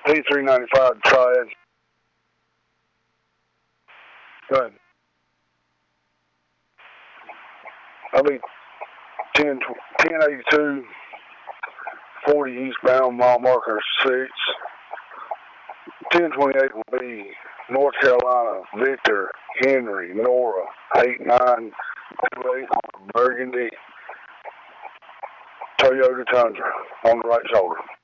P395 Triad. Go ahead. I'll be 1082, 40 eastbound, mile marker 6. 1028 will be North Carolina, Victor, Henry, Nora, 8928 Burgundy, Toyota Tundra on the right shoulder.